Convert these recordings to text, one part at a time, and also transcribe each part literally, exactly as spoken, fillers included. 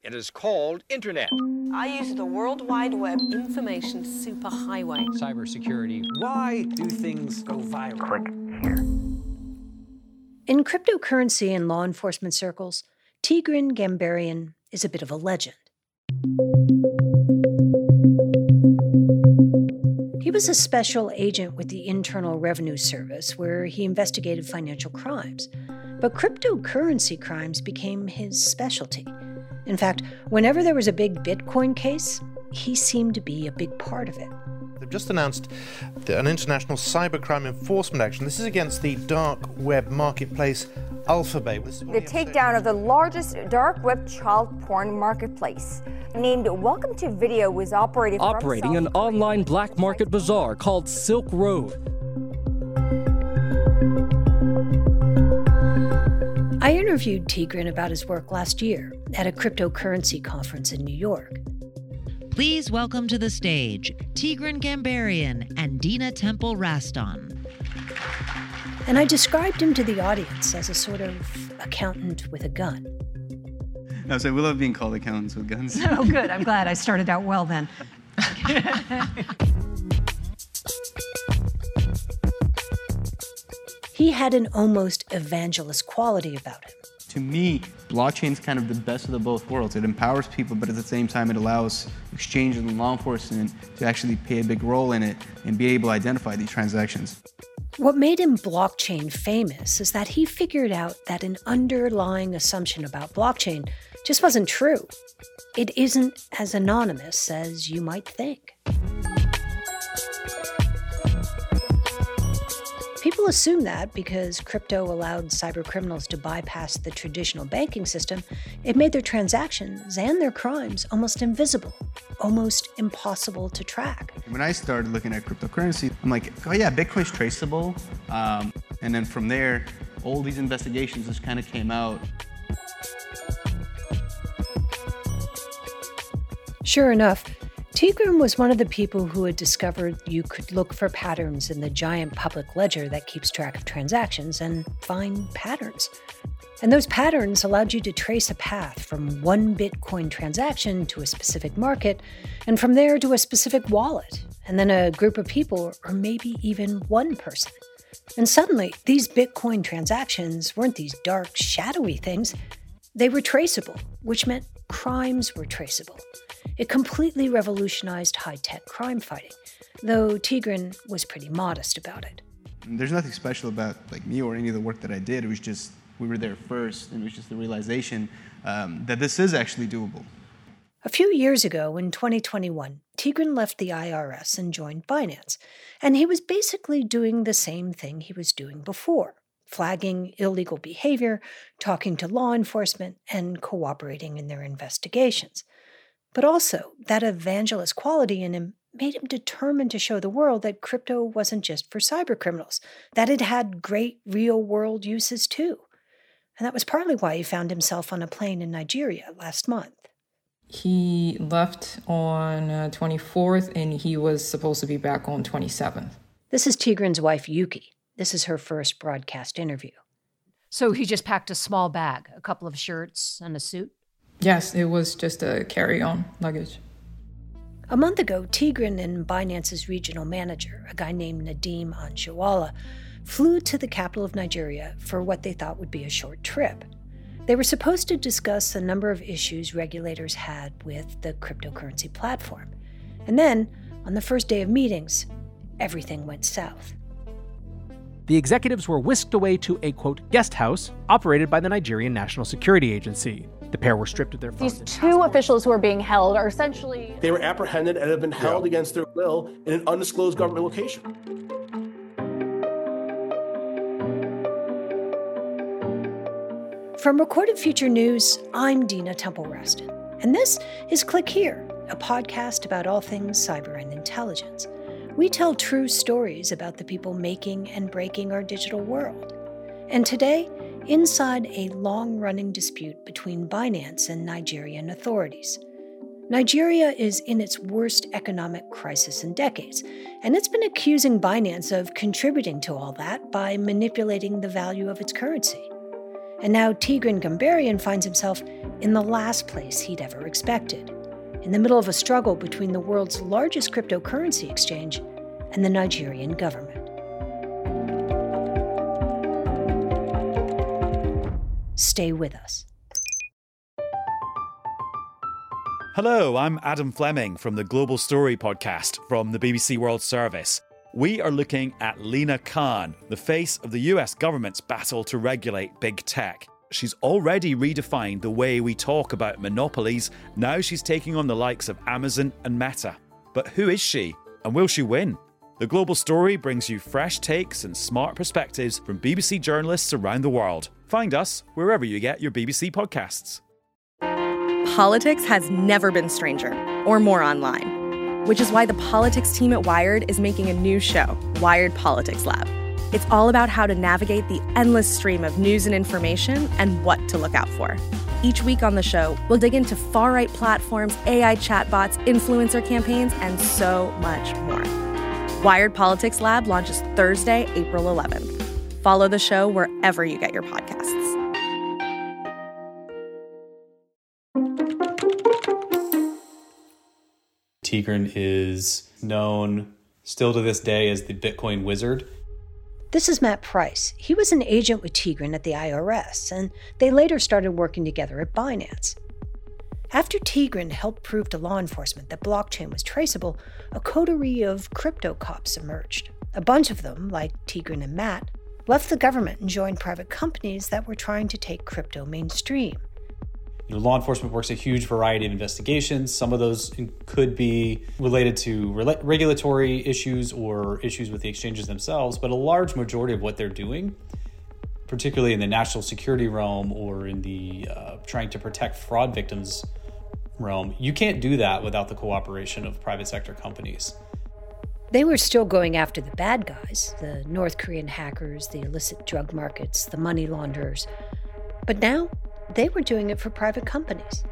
It is called Internet. I use the World Wide Web information superhighway. Cybersecurity. Why do things go viral? Click here. In cryptocurrency and law enforcement circles, Tigran Gambaryan is a bit of a legend. He was a special agent with the Internal Revenue Service, where he investigated financial crimes. But cryptocurrency crimes became his specialty. In fact, whenever there was a big Bitcoin case, he seemed to be a big part of it. They've just announced an international cybercrime enforcement action. This is against the dark web marketplace Alphabet. The takedown of the largest dark web child porn marketplace, named Welcome to Video, was operated operating an online black market bazaar called Silk Road. I interviewed Tigran about his work last year at a cryptocurrency conference in New York. Please welcome to the stage Tigran Gambaryan and Dina Temple Raston. And I described him to the audience as a sort of accountant with a gun. No, so we love being called accountants with guns. Oh, good. I'm glad I started out well then. He had an almost evangelist quality about him. To me, blockchain is kind of the best of the both worlds. It empowers people, but at the same time, it allows exchange and law enforcement to actually play a big role in it and be able to identify these transactions. What made him blockchain famous is that he figured out that an underlying assumption about blockchain just wasn't true. It isn't as anonymous as you might think. People assume that because crypto allowed cybercriminals to bypass the traditional banking system, it made their transactions and their crimes almost invisible, almost impossible to track. When I started looking at cryptocurrency, I'm like, oh yeah, Bitcoin's traceable. Um, and then from there, all these investigations just kind of came out. Sure enough, Tigran was one of the people who had discovered you could look for patterns in the giant public ledger that keeps track of transactions and find patterns. And those patterns allowed you to trace a path from one Bitcoin transaction to a specific market, and from there to a specific wallet, and then a group of people, or maybe even one person. And suddenly, these Bitcoin transactions weren't these dark, shadowy things. They were traceable, which meant crimes were traceable. It completely revolutionized high-tech crime fighting, though Tigran was pretty modest about it. There's nothing special about like me or any of the work that I did. It was just, we were there first, and it was just the realization um, that this is actually doable. A few years ago, in twenty twenty-one, Tigran left the I R S and joined Binance, and he was basically doing the same thing he was doing before, flagging illegal behavior, talking to law enforcement, and cooperating in their investigations. But also, that evangelist quality in him made him determined to show the world that crypto wasn't just for cybercriminals, that it had great real-world uses too. And that was partly why he found himself on a plane in Nigeria last month. He left on uh, twenty-fourth, and he was supposed to be back on twenty-seventh. This is Tigran's wife, Yuki. This is her first broadcast interview. So he just packed a small bag, a couple of shirts and a suit? Yes, it was just a carry-on luggage. A month ago, Tigran and Binance's regional manager, a guy named Nadeem Anjawala, flew to the capital of Nigeria for what they thought would be a short trip. They were supposed to discuss a number of issues regulators had with the cryptocurrency platform. And then, on the first day of meetings, everything went south. The executives were whisked away to a, quote, guest house operated by the Nigerian National Security Agency. The pair were stripped of their phones. These two officials who are being held are essentially... They were apprehended and have been held yeah. against their will in an undisclosed government location. From Recorded Future News, I'm Dina Temple Raston, and this is Click Here, a podcast about all things cyber and intelligence. We tell true stories about the people making and breaking our digital world. And today, inside a long-running dispute between Binance and Nigerian authorities. Nigeria is in its worst economic crisis in decades, and it's been accusing Binance of contributing to all that by manipulating the value of its currency. And now Tigran Gambaryan finds himself in the last place he'd ever expected, in the middle of a struggle between the world's largest cryptocurrency exchange and the Nigerian government. Stay with us. Hello, I'm Adam Fleming from the Global Story podcast from the B B C World Service. We are looking at Lina Khan, the face of the U S government's battle to regulate big tech. She's already redefined the way we talk about monopolies. Now she's taking on the likes of Amazon and Meta. But who is she, and will she win? The Global Story brings you fresh takes and smart perspectives from B B C journalists around the world. Find us wherever you get your B B C podcasts. Politics has never been stranger or more online, which is why the politics team at Wired is making a new show, Wired Politics Lab. It's all about how to navigate the endless stream of news and information and what to look out for. Each week on the show, we'll dig into far-right platforms, A I chatbots, influencer campaigns, and so much more. Wired Politics Lab launches Thursday, April eleventh. Follow the show wherever you get your podcasts. Tigran is known still to this day as the Bitcoin wizard. This is Matt Price. He was an agent with Tigran at the I R S, and they later started working together at Binance. After Tigran helped prove to law enforcement that blockchain was traceable, a coterie of crypto cops emerged. A bunch of them, like Tigran and Matt, left the government and joined private companies that were trying to take crypto mainstream. You know, law enforcement works a huge variety of investigations. Some of those could be related to re- regulatory issues or issues with the exchanges themselves, but a large majority of what they're doing, particularly in the national security realm or in the uh, trying to protect fraud victims realm, you can't do that without the cooperation of private sector companies. They were still going after the bad guys, the North Korean hackers, the illicit drug markets, the money launderers. But now, they were doing it for private companies.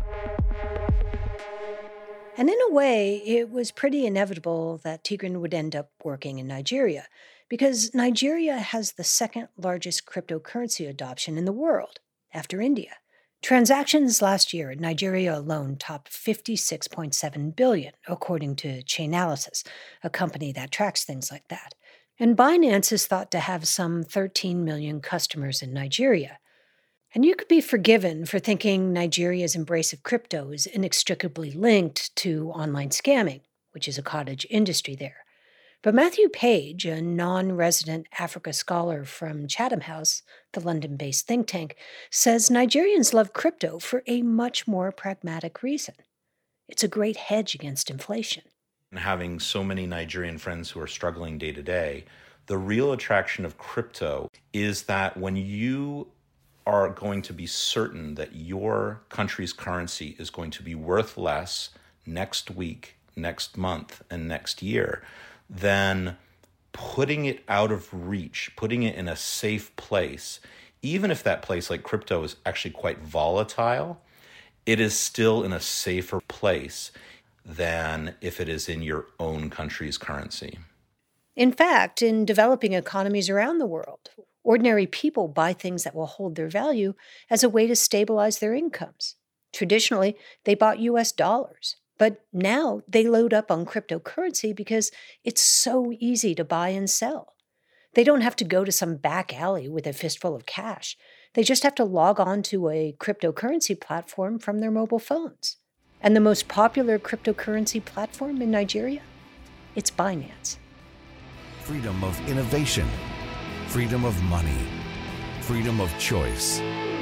And in a way, it was pretty inevitable that Tigran would end up working in Nigeria, because Nigeria has the second largest cryptocurrency adoption in the world, after India. Transactions last year in Nigeria alone topped fifty-six point seven billion dollars, according to Chainalysis, a company that tracks things like that. And Binance is thought to have some thirteen million customers in Nigeria. And you could be forgiven for thinking Nigeria's embrace of crypto is inextricably linked to online scamming, which is a cottage industry there. But Matthew Page, a non-resident Africa scholar from Chatham House, the London-based think tank, says Nigerians love crypto for a much more pragmatic reason. It's a great hedge against inflation. Having so many Nigerian friends who are struggling day to day, the real attraction of crypto is that when you are going to be certain that your country's currency is going to be worth less next week, next month, and next year, then putting it out of reach, putting it in a safe place, even if that place like crypto is actually quite volatile, it is still in a safer place than if it is in your own country's currency. In fact, in developing economies around the world, ordinary people buy things that will hold their value as a way to stabilize their incomes. Traditionally, they bought U S dollars, but now they load up on cryptocurrency because it's so easy to buy and sell. They don't have to go to some back alley with a fistful of cash. They just have to log on to a cryptocurrency platform from their mobile phones. And the most popular cryptocurrency platform in Nigeria? It's Binance. Freedom of innovation. Freedom of money, freedom of choice.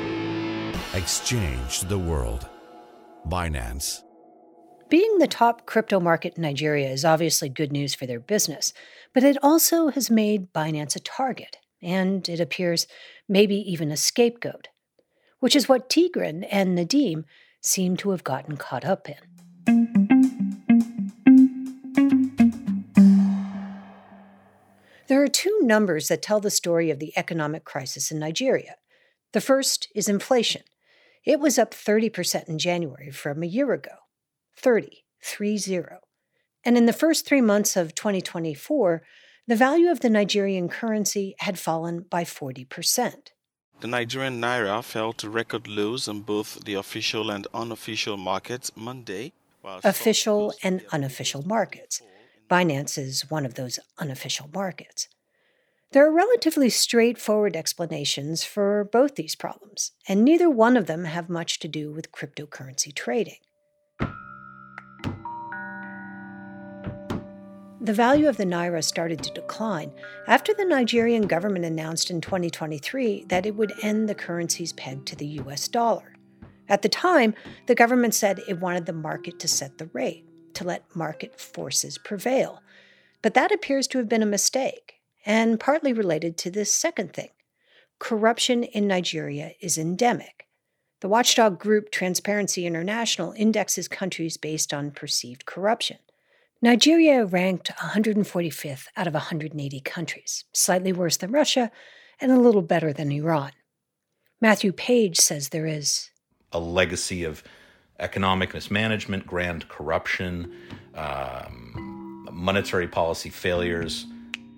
Exchange the world. Binance. Being the top crypto market in Nigeria is obviously good news for their business, but it also has made Binance a target, and it appears maybe even a scapegoat, which is what Tigran and Nadeem seem to have gotten caught up in. There are two numbers that tell the story of the economic crisis in Nigeria. The first is inflation. It was up thirty percent in January from a year ago. thirty, three zero. And in the first three months of twenty twenty-four, the value of the Nigerian currency had fallen by forty percent. The Nigerian naira fell to record lows on both the official and unofficial markets Monday. Official and unofficial markets. Binance is one of those unofficial markets. There are relatively straightforward explanations for both these problems, and neither one of them have much to do with cryptocurrency trading. The value of the naira started to decline after the Nigerian government announced in twenty twenty-three that it would end the currency's peg to the U S dollar. At the time, the government said it wanted the market to set the rate, to let market forces prevail. But that appears to have been a mistake, and partly related to this second thing. Corruption in Nigeria is endemic. The watchdog group Transparency International indexes countries based on perceived corruption. Nigeria ranked one hundred forty-fifth out of one hundred eighty countries, slightly worse than Russia and a little better than Iran. Matthew Page says there is a legacy of economic mismanagement, grand corruption, um, monetary policy failures.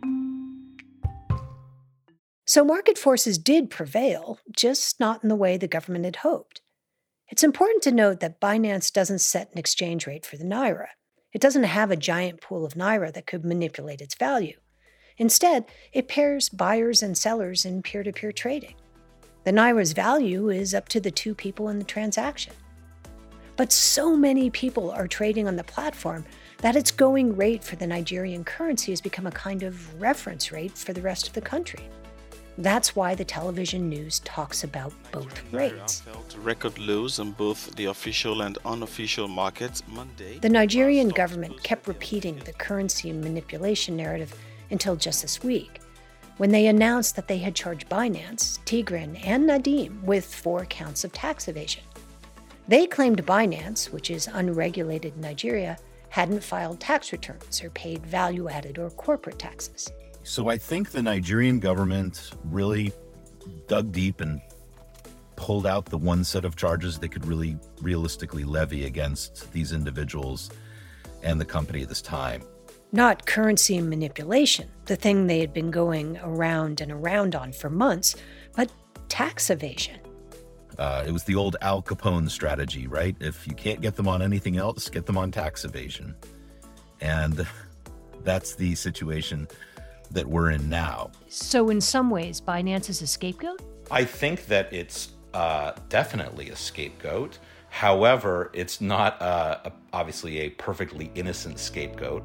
So market forces did prevail, just not in the way the government had hoped. It's important to note that Binance doesn't set an exchange rate for the naira. It doesn't have a giant pool of naira that could manipulate its value. Instead, it pairs buyers and sellers in peer-to-peer trading. The naira's value is up to the two people in the transaction. But so many people are trading on the platform that its going rate for the Nigerian currency has become a kind of reference rate for the rest of the country. That's why the television news talks about both rates. Fell to record lows on both the official and unofficial markets Monday. The Nigerian government kept repeating the currency manipulation narrative until just this week, when they announced that they had charged Binance, Tigran, and Nadeem with four counts of tax evasion. They claimed Binance, which is unregulated in Nigeria, hadn't filed tax returns or paid value-added or corporate taxes. So I think the Nigerian government really dug deep and pulled out the one set of charges they could really realistically levy against these individuals and the company at this time. Not currency manipulation, the thing they had been going around and around on for months, but tax evasion. Uh, it was the old Al Capone strategy, right? If you can't get them on anything else, get them on tax evasion. And that's the situation that we're in now. So in some ways, Binance is a scapegoat? I think that it's uh, definitely a scapegoat. However, it's not uh, a, obviously a perfectly innocent scapegoat.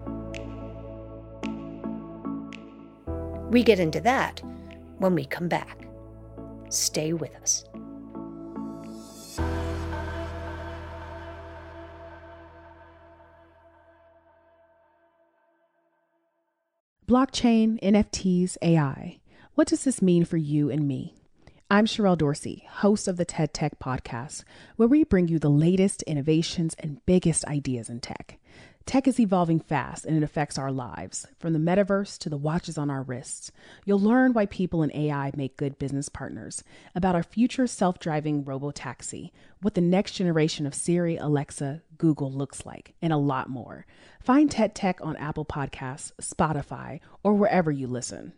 We get into that when we come back. Stay with us. Blockchain, N F Ts, A I. What does this mean for you and me? I'm Sherelle Dorsey, host of the TED Tech Podcast, where we bring you the latest innovations and biggest ideas in tech. Tech is evolving fast and it affects our lives, from the metaverse to the watches on our wrists. You'll learn why people in A I make good business partners, about our future self-driving robo-taxi, what the next generation of Siri, Alexa, Google looks like, and a lot more. Find TED Tech on Apple Podcasts, Spotify, or wherever you listen.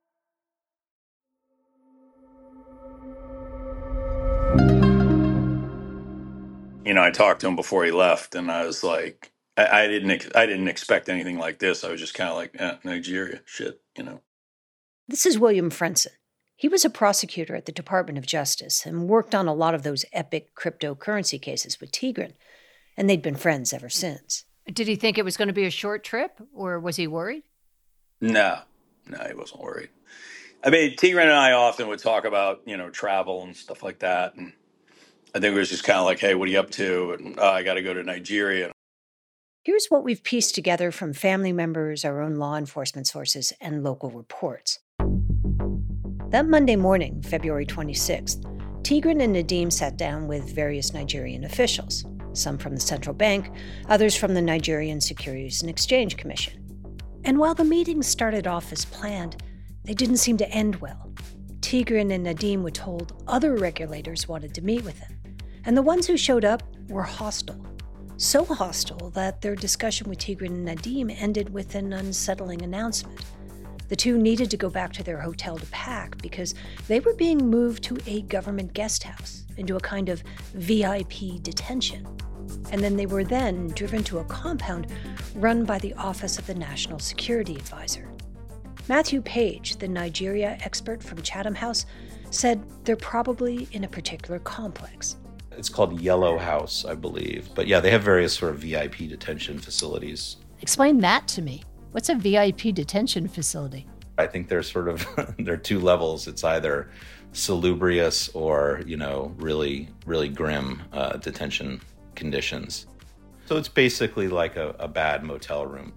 You know, I talked to him before he left, and I was like, I, I didn't, ex- I didn't expect anything like this. I was just kind of like, eh, Nigeria, shit, you know. This is William Frenson. He was a prosecutor at the Department of Justice and worked on a lot of those epic cryptocurrency cases with Tigran, and they'd been friends ever since. Did he think it was going to be a short trip, or was he worried? No, no, he wasn't worried. I mean, Tigran and I often would talk about, you know, travel and stuff like that, and I think it was just kind of like, hey, what are you up to? And oh, I got to go to Nigeria. Here's what we've pieced together from family members, our own law enforcement sources, and local reports. That Monday morning, February twenty-sixth, Tigran and Nadeem sat down with various Nigerian officials, some from the central bank, others from the Nigerian Securities and Exchange Commission. And while the meeting started off as planned, they didn't seem to end well. Tigran and Nadeem were told other regulators wanted to meet with them, and the ones who showed up were hostile. So hostile that their discussion with Tigran and Nadeem ended with an unsettling announcement. The two needed to go back to their hotel to pack because they were being moved to a government guest house, into a kind of V I P detention. And then they were then driven to a compound run by the Office of the National Security Advisor. Matthew Page, the Nigeria expert from Chatham House, said they're probably in a particular complex. It's called Yellow House, I believe. But yeah, they have various sort of V I P detention facilities. Explain that to me. What's a V I P detention facility? I think there's sort of, there are two levels. It's either salubrious or, you know, really, really grim uh, detention conditions. So it's basically like a, a bad motel room.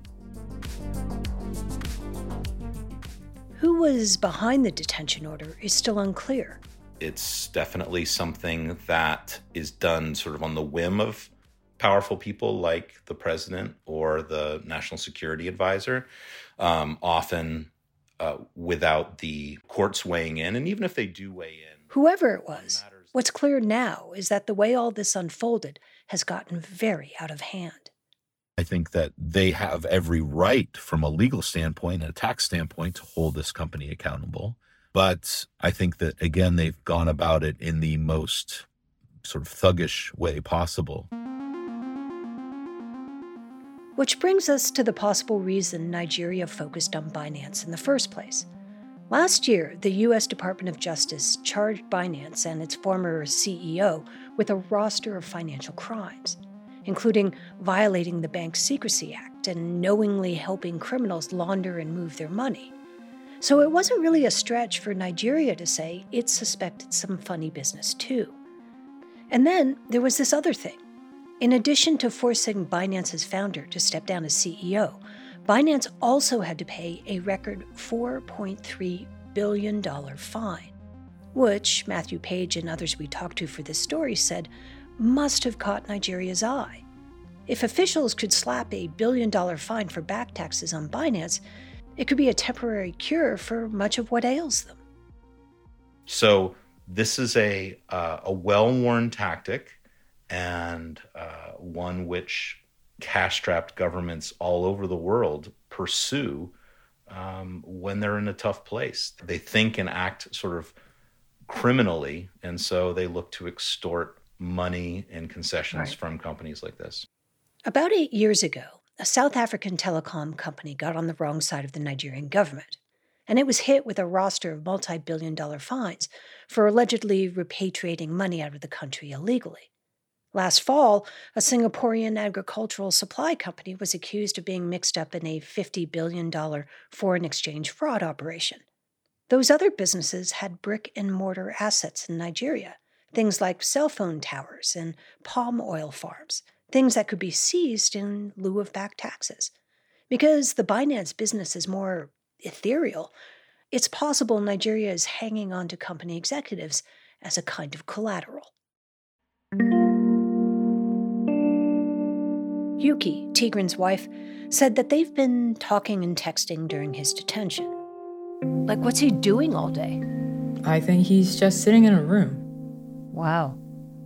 Who was behind the detention order is still unclear. It's definitely something that is done sort of on the whim of powerful people like the president or the national security advisor, um, often uh, without the courts weighing in. And even if they do weigh in. Whoever it was, what's clear now is that the way all this unfolded has gotten very out of hand. I think that they have every right from a legal standpoint and a tax standpoint to hold this company accountable. But I think that, again, they've gone about it in the most sort of thuggish way possible. Which brings us to the possible reason Nigeria focused on Binance in the first place. Last year, the U S Department of Justice charged Binance and its former C E O with a roster of financial crimes, including violating the Bank Secrecy Act and knowingly helping criminals launder and move their money. So it wasn't really a stretch for Nigeria to say it suspected some funny business too. And then there was this other thing. In addition to forcing Binance's founder to step down as C E O, Binance also had to pay a record four point three billion dollars fine, which Matthew Page and others we talked to for this story said must have caught Nigeria's eye. If officials could slap a billion-dollar fine for back taxes on Binance, it could be a temporary cure for much of what ails them. So this is a uh, a well-worn tactic, and uh, one which cash-strapped governments all over the world pursue um, when they're in a tough place. They think and act sort of criminally, and so they look to extort money and concessions Right. from companies like this. About eight years ago, a South African telecom company got on the wrong side of the Nigerian government, and it was hit with a roster of multi-billion dollar fines for allegedly repatriating money out of the country illegally. Last fall, a Singaporean agricultural supply company was accused of being mixed up in a fifty billion dollars foreign exchange fraud operation. Those other businesses had brick-and-mortar assets in Nigeria, things like cell phone towers and palm oil farms, things that could be seized in lieu of back taxes. Because the Binance business is more ethereal, it's possible Nigeria is hanging on to company executives as a kind of collateral. Yuki, Tigran's wife, said that they've been talking and texting during his detention. Like, what's he doing all day? I think he's just sitting in a room. Wow.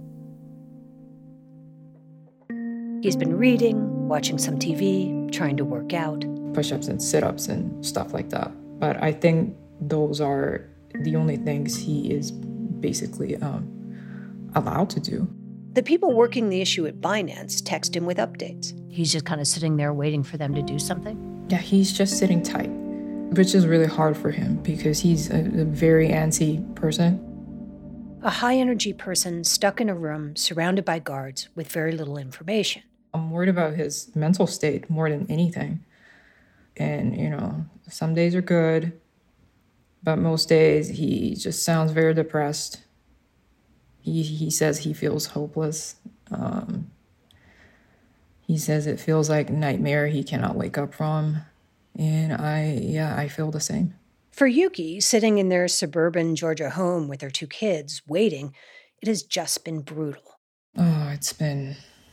He's been reading, watching some T V, trying to work out. Push-ups and sit-ups and stuff like that. But I think those are the only things he is basically um, allowed to do. The people working the issue at Binance text him with updates. He's just kind of sitting there waiting for them to do something? Yeah, he's just sitting tight, which is really hard for him because he's a, a very antsy person. A high-energy person stuck in a room surrounded by guards with very little information. I'm worried about his mental state more than anything. And, you know, some days are good, but most days he just sounds very depressed. He he says he feels hopeless. Um, he says it feels like a nightmare he cannot wake up from. And I, yeah, I feel the same. For Yuki, sitting in their suburban Georgia home with their two kids, waiting, it has just been brutal. Oh, it's been...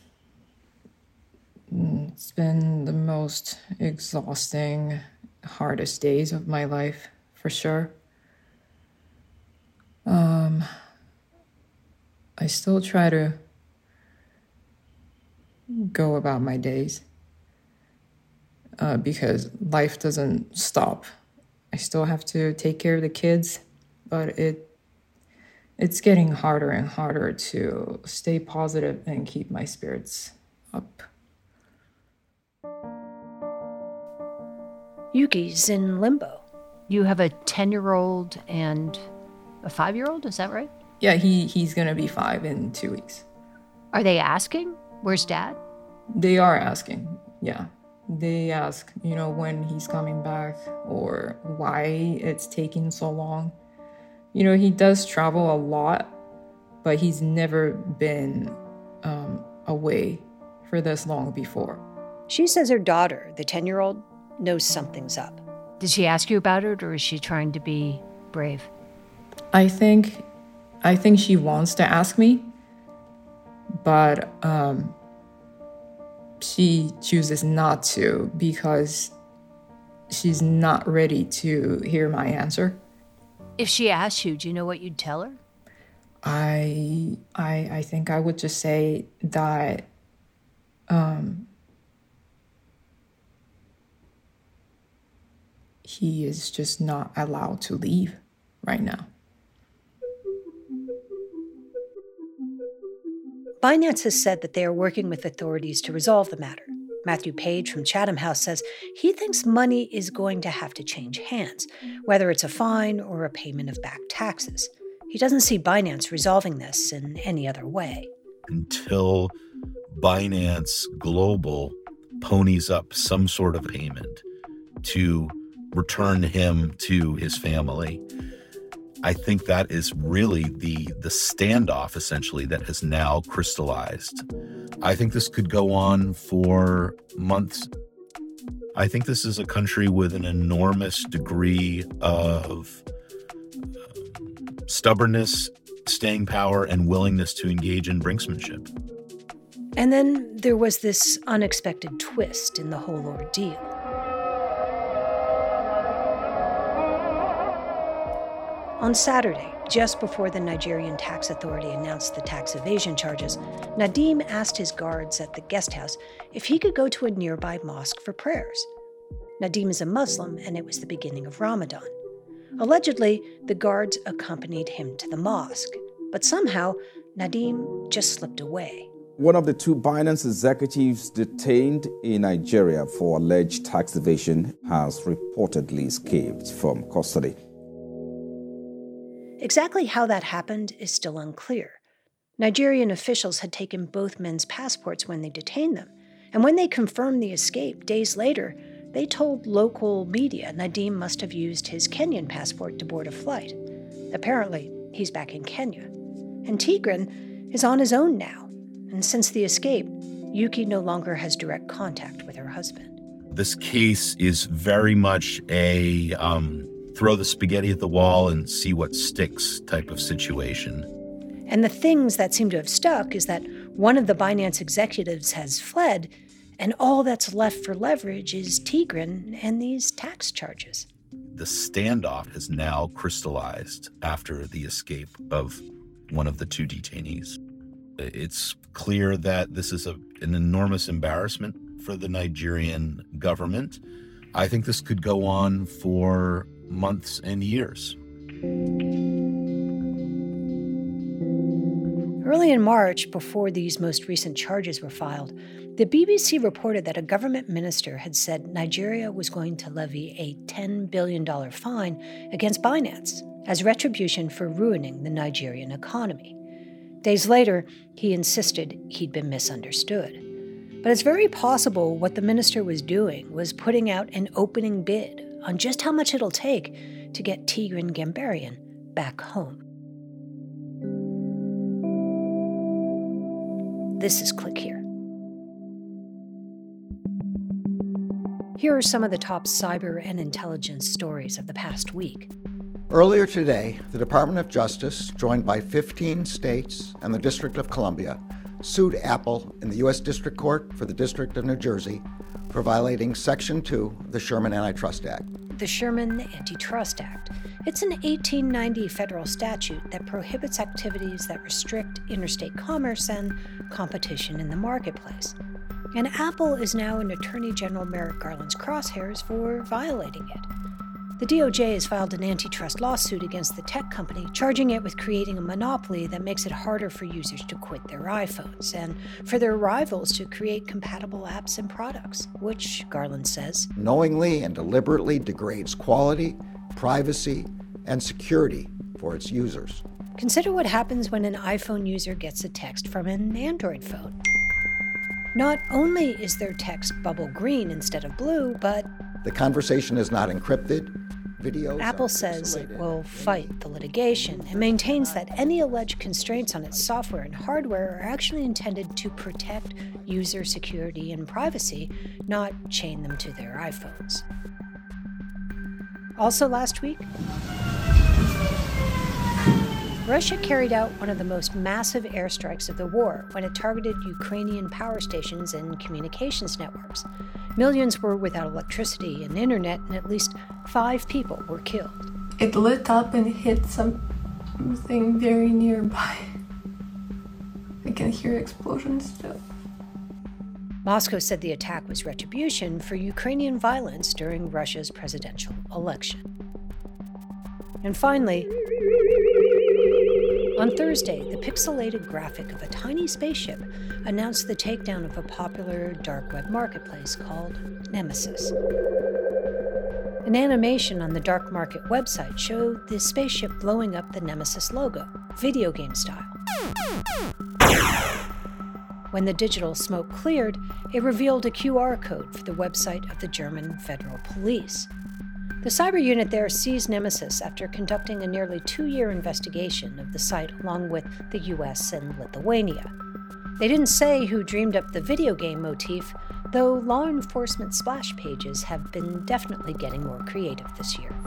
It's been the most exhausting, hardest days of my life, for sure. Um, I still try to go about my days uh, because life doesn't stop I still have to take care of the kids, but it it's getting harder and harder to stay positive and keep my spirits up. Yuki's in limbo. You have a ten-year-old and a five-year-old, is that right? Yeah, he, he's going to be five in two weeks. Are they asking? Where's Dad? They are asking, yeah. They ask, you know, when he's coming back or why it's taking so long. You know, he does travel a lot, but he's never been um, away for this long before. She says her daughter, the ten-year-old, knows something's up. Did she ask you about it, or is she trying to be brave? I think, I think she wants to ask me, but um, she chooses not to because she's not ready to hear my answer. If she asked you, do you know what you'd tell her? I I I think I would just say that um, he is just not allowed to leave right now. Binance has said that they are working with authorities to resolve the matter. Matthew Page from Chatham House says he thinks money is going to have to change hands, whether it's a fine or a payment of back taxes. He doesn't see Binance resolving this in any other way. Until Binance Global ponies up some sort of payment to return him to his family, I think that is really the the standoff, essentially, that has now crystallized. I think this could go on for months. I think this is a country with an enormous degree of stubbornness, staying power, and willingness to engage in brinksmanship. And then there was this unexpected twist in the whole ordeal. On Saturday, just before the Nigerian tax authority announced the tax evasion charges, Nadeem asked his guards at the guest house if he could go to a nearby mosque for prayers. Nadeem is a Muslim, and it was the beginning of Ramadan. Allegedly, the guards accompanied him to the mosque, but somehow Nadeem just slipped away. One of the two Binance executives detained in Nigeria for alleged tax evasion has reportedly escaped from custody. Exactly how that happened is still unclear. Nigerian officials had taken both men's passports when they detained them, and when they confirmed the escape days later, they told local media Nadeem must have used his Kenyan passport to board a flight. Apparently, he's back in Kenya. And Tigran is on his own now, and since the escape, Yuki no longer has direct contact with her husband. This case is very much a um, throw the spaghetti at the wall and see what sticks type of situation. And the things that seem to have stuck is that one of the Binance executives has fled, and all that's left for leverage is Tigran and these tax charges. The standoff has now crystallized after the escape of one of the two detainees. It's clear that this is a, an enormous embarrassment for the Nigerian government. I think this could go on for months and years. Early in March, before these most recent charges were filed, the B B C reported that a government minister had said Nigeria was going to levy a ten billion dollars fine against Binance as retribution for ruining the Nigerian economy. Days later, he insisted he'd been misunderstood. But it's very possible what the minister was doing was putting out an opening bid on just how much it'll take to get Tigran Gambaryan back home. This is Click Here. Here are some of the top cyber and intelligence stories of the past week. Earlier today, the Department of Justice, joined by fifteen states and the District of Columbia, sued Apple in the U S District Court for the District of New Jersey for violating Section two of the Sherman Antitrust Act. The Sherman Antitrust Act. It's an eighteen ninety federal statute that prohibits activities that restrict interstate commerce and competition in the marketplace. And Apple is now in Attorney General Merrick Garland's crosshairs for violating it. The D O J has filed an antitrust lawsuit against the tech company, charging it with creating a monopoly that makes it harder for users to quit their iPhones and for their rivals to create compatible apps and products, which, Garland says, knowingly and deliberately degrades quality, privacy, and security for its users. Consider what happens when an iPhone user gets a text from an Android phone. Not only is their text bubble green instead of blue, but the conversation is not encrypted. Videos Apple says it will fight the litigation and maintains that any alleged constraints on its software and hardware are actually intended to protect user security and privacy, not chain them to their iPhones. Also last week, Russia carried out one of the most massive airstrikes of the war when it targeted Ukrainian power stations and communications networks. Millions were without electricity and internet, and at least five people were killed. It lit up and hit something very nearby. I can hear explosions still. Moscow said the attack was retribution for Ukrainian violence during Russia's presidential election. And finally, on Thursday, the pixelated graphic of a tiny spaceship announced the takedown of a popular dark web marketplace called Nemesis. An animation on the dark market website showed the spaceship blowing up the Nemesis logo, video game style. When the digital smoke cleared, it revealed a Q R code for the website of the German Federal Police. The cyber unit there seized Nemesis after conducting a nearly two-year investigation of the site along with the U S and Lithuania. They didn't say who dreamed up the video game motif, though law enforcement splash pages have been definitely getting more creative this year.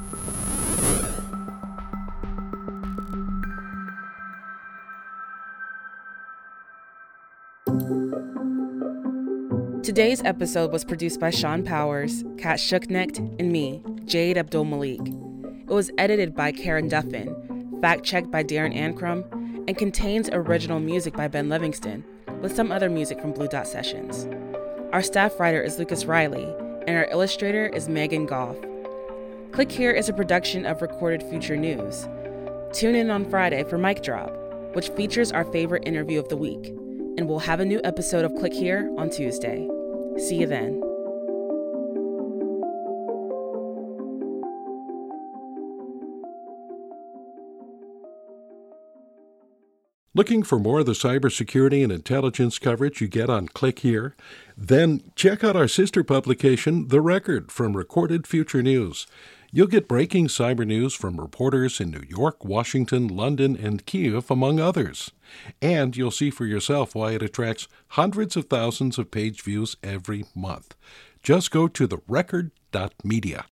Today's episode was produced by Sean Powers, Kat Schucknecht, and me, Jade Abdul-Malik. It was edited by Karen Duffin, fact-checked by Darren Ankrum, and contains original music by Ben Livingston, with some other music from Blue Dot Sessions. Our staff writer is Lucas Riley, and our illustrator is Megan Goff. Click Here is a production of Recorded Future News. Tune in on Friday for Mic Drop, which features our favorite interview of the week, and we'll have a new episode of Click Here on Tuesday. See you then. Looking for more of the cybersecurity and intelligence coverage you get on Click Here? Then check out our sister publication, The Record, from Recorded Future News. You'll get breaking cyber news from reporters in New York, Washington, London, and Kyiv, among others. And you'll see for yourself why it attracts hundreds of thousands of page views every month. Just go to the record dot media.